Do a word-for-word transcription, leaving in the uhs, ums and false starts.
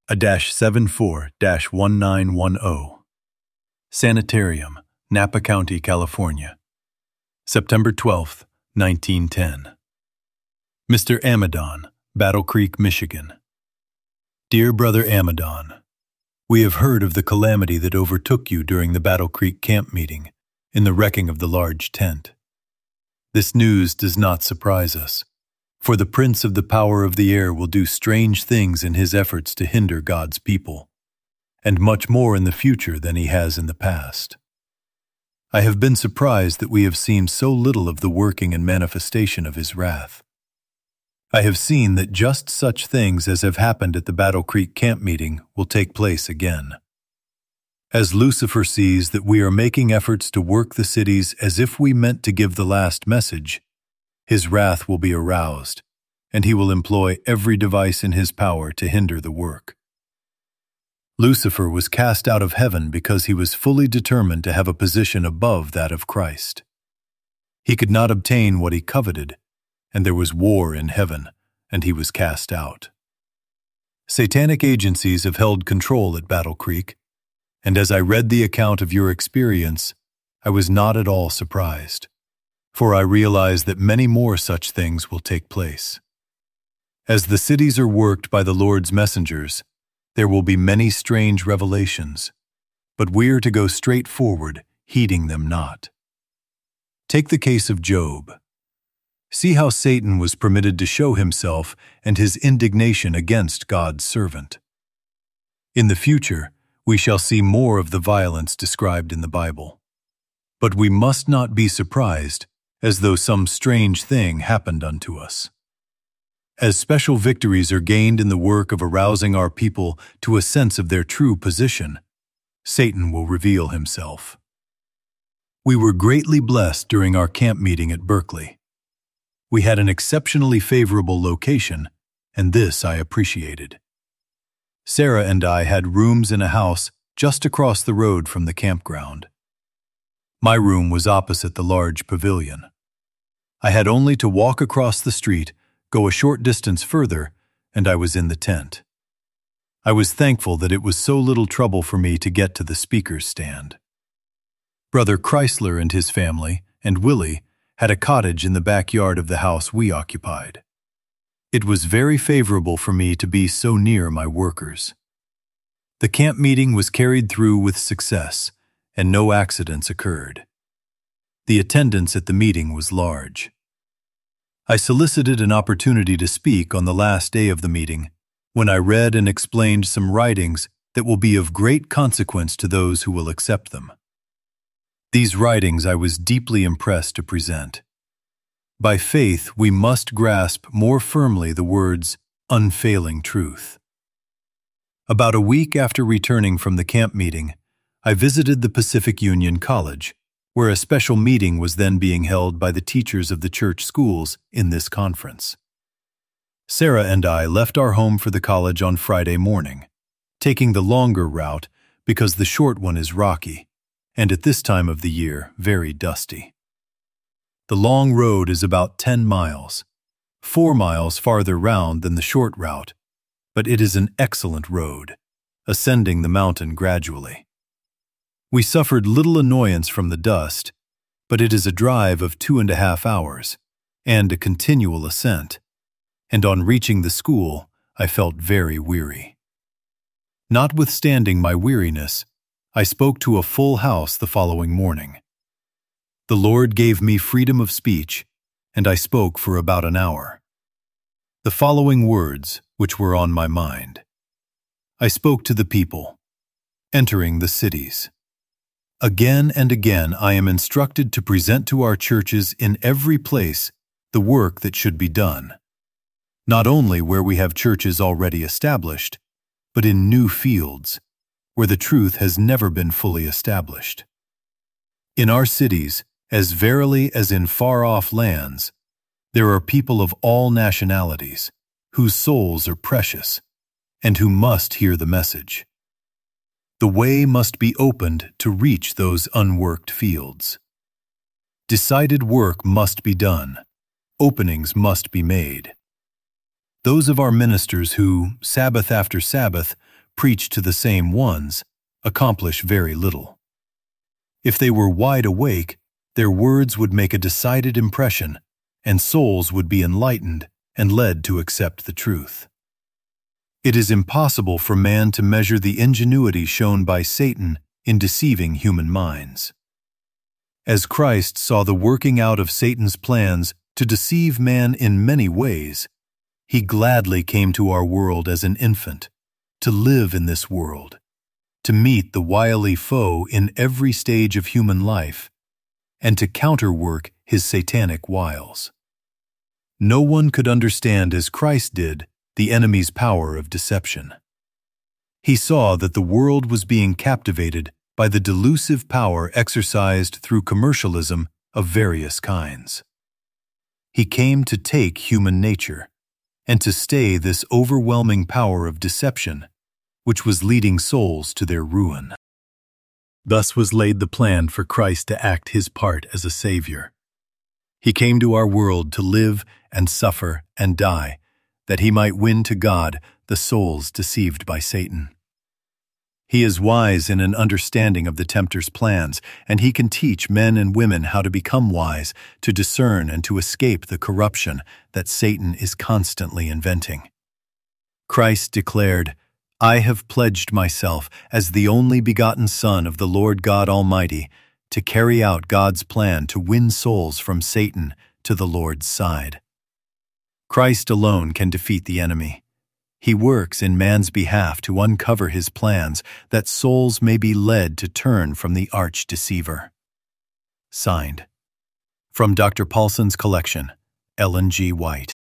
A seventy-four dash nineteen ten. Sanitarium, Napa County, California. September twelfth, nineteen ten. Mister Amadon, Battle Creek, Michigan. Dear Brother Amadon, we have heard of the calamity that overtook you during the Battle Creek camp meeting in the wrecking of the large tent. This news does not surprise us, for the Prince of the Power of the Air will do strange things in his efforts to hinder God's people, and much more in the future than he has in the past. I have been surprised that we have seen so little of the working and manifestation of his wrath. I have seen that just such things as have happened at the Battle Creek camp meeting will take place again. As Lucifer sees that we are making efforts to work the cities as if we meant to give the last message, his wrath will be aroused, and he will employ every device in his power to hinder the work. Lucifer was cast out of heaven because he was fully determined to have a position above that of Christ. He could not obtain what he coveted, and there was war in heaven, and he was cast out. Satanic agencies have held control at Battle Creek, and as I read the account of your experience, I was not at all surprised, for I realize that many more such things will take place. As the cities are worked by the Lord's messengers, there will be many strange revelations, but we are to go straight forward, heeding them not. Take the case of Job. See how Satan was permitted to show himself and his indignation against God's servant. In the future, we shall see more of the violence described in the Bible. But we must not be surprised, as though some strange thing happened unto us. As special victories are gained in the work of arousing our people to a sense of their true position, Satan will reveal himself. We were greatly blessed during our camp meeting at Berkeley. We had an exceptionally favorable location, and this I appreciated. Sarah and I had rooms in a house just across the road from the campground. My room was opposite the large pavilion. I had only to walk across the street, go a short distance further, and I was in the tent. I was thankful that it was so little trouble for me to get to the speaker's stand. Brother Chrysler and his family, and Willie, had a cottage in the backyard of the house we occupied. It was very favorable for me to be so near my workers. The camp meeting was carried through with success, and no accidents occurred. The attendance at the meeting was large. I solicited an opportunity to speak on the last day of the meeting, when I read and explained some writings that will be of great consequence to those who will accept them. These writings I was deeply impressed to present. By faith, we must grasp more firmly the words, unfailing truth. About a week after returning from the camp meeting, I visited the Pacific Union College, where a special meeting was then being held by the teachers of the church schools in this conference. Sarah and I left our home for the college on Friday morning, taking the longer route because the short one is rocky, and at this time of the year, very dusty. The long road is about ten miles, four miles farther round than the short route, but it is an excellent road, ascending the mountain gradually. We suffered little annoyance from the dust, but it is a drive of two and a half hours, and a continual ascent, and on reaching the school, I felt very weary. Notwithstanding my weariness, I spoke to a full house the following morning. The Lord gave me freedom of speech, and I spoke for about an hour. The following words, which were on my mind. I spoke to the people, entering the cities. Again and again I am instructed to present to our churches in every place the work that should be done, not only where we have churches already established, but in new fields, where the truth has never been fully established. In our cities, as verily as in far-off lands, there are people of all nationalities, whose souls are precious, and who must hear the message. The way must be opened to reach those unworked fields. Decided work must be done. Openings must be made. Those of our ministers who, Sabbath after Sabbath, preach to the same ones, accomplish very little. If they were wide awake, their words would make a decided impression, and souls would be enlightened and led to accept the truth. It is impossible for man to measure the ingenuity shown by Satan in deceiving human minds. As Christ saw the working out of Satan's plans to deceive man in many ways, he gladly came to our world as an infant, to live in this world, to meet the wily foe in every stage of human life, and to counterwork his satanic wiles. No one could understand as Christ did the enemy's power of deception. He saw that the world was being captivated by the delusive power exercised through commercialism of various kinds. He came to take human nature and to stay this overwhelming power of deception, which was leading souls to their ruin. Thus was laid the plan for Christ to act his part as a Savior. He came to our world to live and suffer and die, that he might win to God the souls deceived by Satan. He is wise in an understanding of the tempter's plans, and he can teach men and women how to become wise, to discern and to escape the corruption that Satan is constantly inventing. Christ declared, "I have pledged myself as the only begotten Son of the Lord God Almighty to carry out God's plan to win souls from Satan to the Lord's side." Christ alone can defeat the enemy. He works in man's behalf to uncover his plans, that souls may be led to turn from the arch-deceiver. Signed, from Doctor Paulson's collection, Ellen G. White.